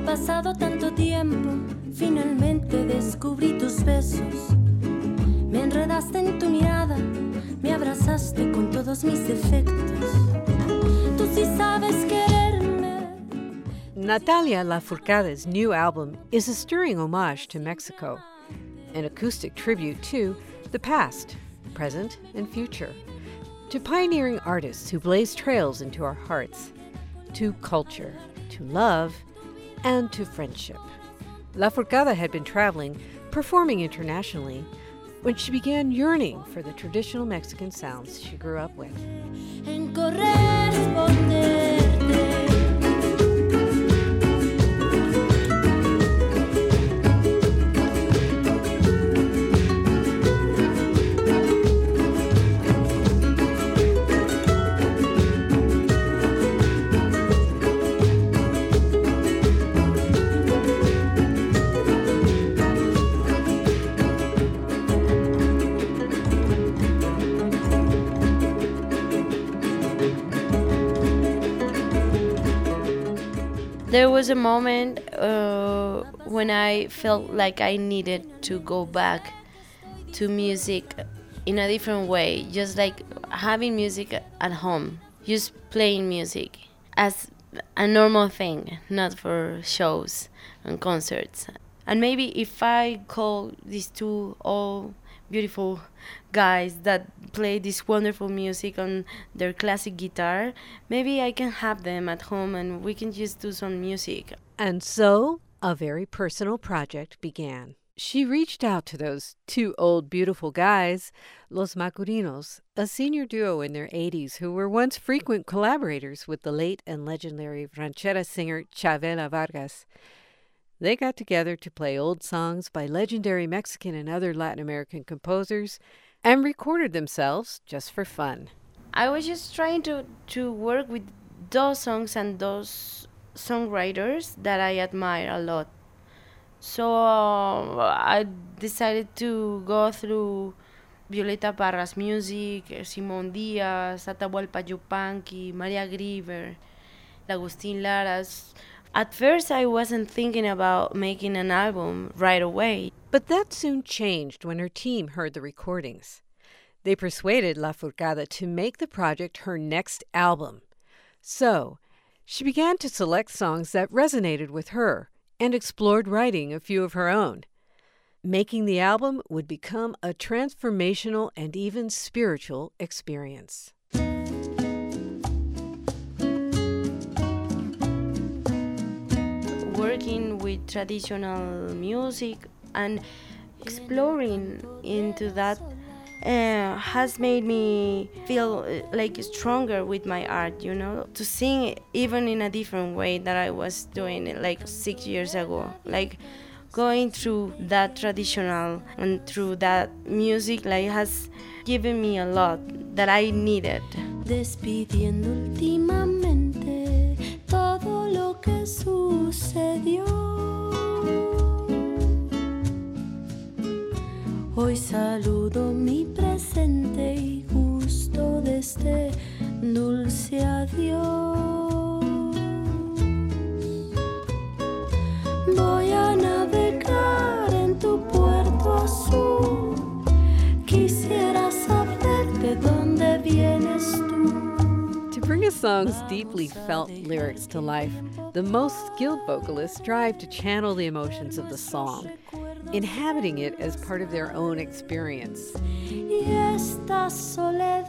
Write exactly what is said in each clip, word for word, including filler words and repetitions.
pasado tanto tiempo, finalmente descubrí tus besos. Me enredaste en tu mirada, me abrazaste con todos mis defectos. Tú sí sabes quererme. Natalia Lafourcade's new album is a stirring homage to Mexico, an acoustic tribute to the past, present, and future, to pioneering artists who blaze trails into our hearts, to culture, to love, and to friendship. Lafourcade had been traveling, performing internationally, when she began yearning for the traditional Mexican sounds she grew up with. En corresponderte. There was a moment uh, when I felt like I needed to go back to music in a different way, just like having music at home, just playing music as a normal thing, not for shows and concerts. And maybe if I call these two all beautiful guys that play this wonderful music on their classic guitar, maybe I can have them at home and we can just do some music. And so a very personal project began. She reached out to those two old beautiful guys, Los Macurinos, a senior duo in their eighties who were once frequent collaborators with the late and legendary ranchera singer Chavela Vargas. They got together to play old songs by legendary Mexican and other Latin American composers and recorded themselves just for fun. I was just trying to, to work with those songs and those songwriters that I admire a lot. So uh, I decided to go through Violeta Parra's music, Simón Díaz, Atahualpa Yupanqui, Maria Grieber, Agustín Lara's. At first, I wasn't thinking about making an album right away. But that soon changed when her team heard the recordings. They persuaded Lafourcade to make the project her next album. So, she began to select songs that resonated with her and explored writing a few of her own. Making the album would become a transformational and even spiritual experience. Working with traditional music and exploring into that uh, has made me feel uh, like stronger with my art, you know, to sing even in a different way that I was doing it like six years ago. Like going through that traditional and through that music like has given me a lot that I needed. Despidiendo últimamente todo lo que sucedió. Hoy saludo mi presente y gusto de este dulce adiós. Voy a navegar en tu puerto azul. Quisiera saber de dónde vienes tú. To bring a song's deeply felt lyrics to life, the most skilled vocalists strive to channel the emotions of the song, inhabiting it as part of their own experience. Y esta soledad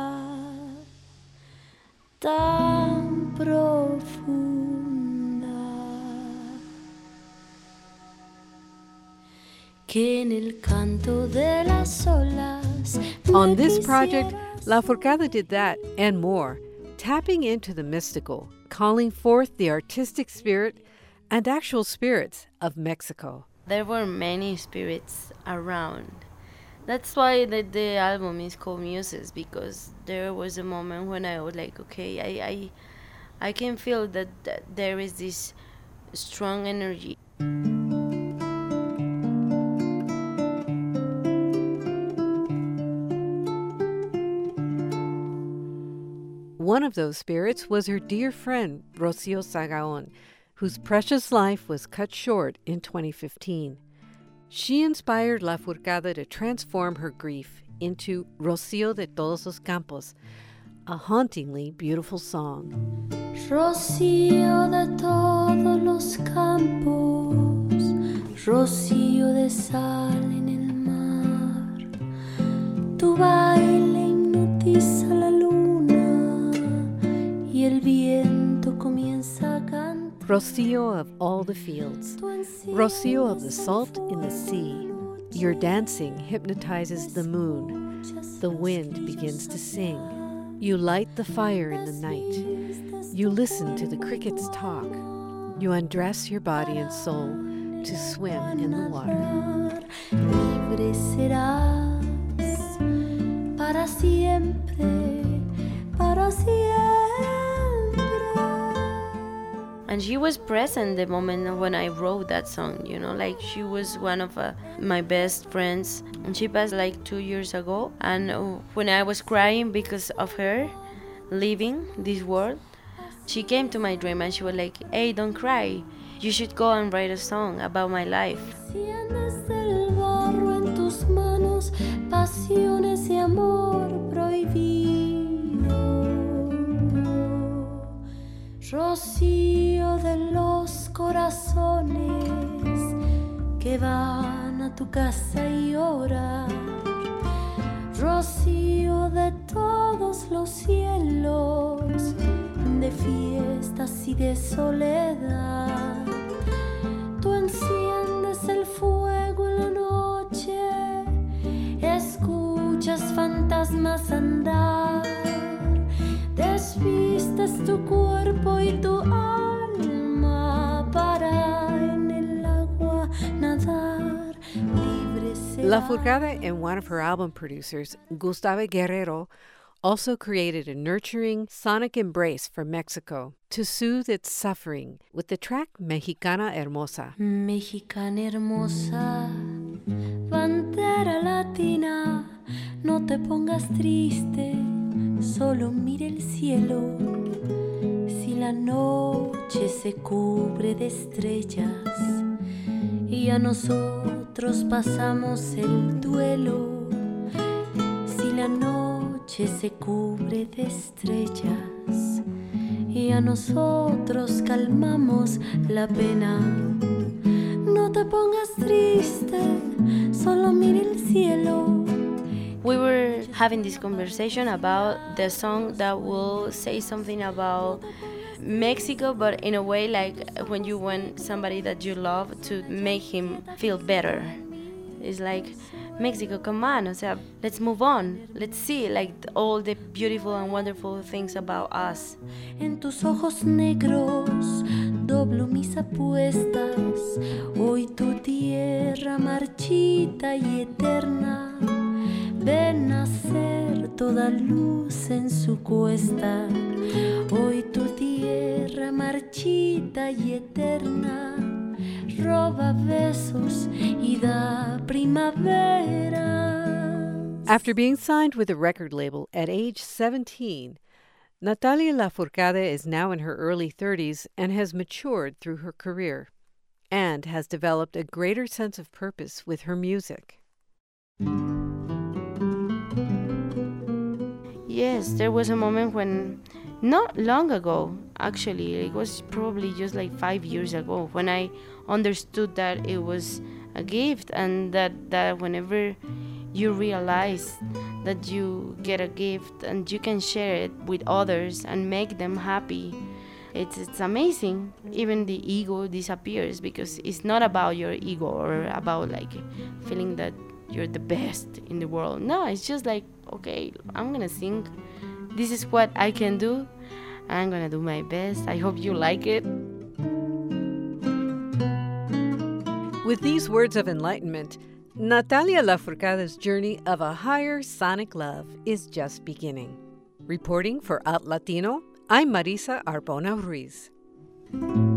tan profunda. Que en el canto de las olas. On this project, Lafourcade did that and more, tapping into the mystical, calling forth the artistic spirit and actual spirits of Mexico. There were many spirits around. That's why the, the album is called Muses, because there was a moment when I was like, okay, I I, I can feel that, that there is this strong energy. One of those spirits was her dear friend, Rocio Sagaon, whose precious life was cut short in twenty fifteen. She inspired Lafourcade to transform her grief into Rocío de todos los campos, a hauntingly beautiful song. Rocío de todos los campos, rocío de sal en el mar, tu baile hipnotiza la luna y el viento comienza a cantar. Rocío of all the fields, rocío of the salt in the sea, your dancing hypnotizes the moon, the wind begins to sing. You light the fire in the night. You listen to the crickets talk. You undress your body and soul to swim in the water. Libre serás para siempre, para siempre. And she was present the moment when I wrote that song, you know, like she was one of uh, my best friends. And she passed like two years ago. And uh, when I was crying because of her leaving this world, she came to my dream and she was like, hey, don't cry. You should go and write a song about my life. El barro en tus manos, pasiones y amor prohibido. Rocío de los corazones que van a tu casa y oran. Rocío de todos los cielos, de fiestas y de soledad. Tú enciendes el fuego en la noche, escuchas fantasmas andar, desvistes tu cuerpo y tu alma para en el agua nadar. Libre serás. Lafourcade and one of her album producers, Gustavo Guerrero, also created a nurturing sonic embrace for Mexico to soothe its suffering with the track Mexicana Hermosa. Mexicana hermosa, bandera latina, no te pongas triste, solo mire el cielo. Si la noche se cubre de estrellas y a nosotros pasamos el duelo, si la noche se cubre de estrellas y a nosotros calmamos la pena. No te pongas triste, solo mira el cielo. We were having this conversation about the song that will say something about Mexico, but in a way like when you want somebody that you love to make him feel better. It's like, Mexico, come on, o sea, let's move on. Let's see like all the beautiful and wonderful things about us. En tus ojos negros doblo mis apuestas. Hoy tu tierra marchita y eterna ve nacer toda luz en su cuesta. Hoy tu tierra marchita y eterna roba besos y da primavera. After being signed with a record label at age seventeen, Natalia Lafourcade is now in her early thirties and has matured through her career and has developed a greater sense of purpose with her music. Yes, there was a moment when, not long ago, actually, it was probably just like five years ago, when I understood that it was a gift, and that, that whenever you realize that you get a gift and you can share it with others and make them happy, it's, it's amazing. Even the ego disappears, because it's not about your ego or about like feeling that you're the best in the world. No, it's just like, okay, I'm gonna sing. This is what I can do. I'm gonna do my best. I hope you like it. With these words of enlightenment, Natalia Lafourcade's journey of a higher sonic love is just beginning. Reporting for Alt Latino, I'm Marisa Arbona Ruiz.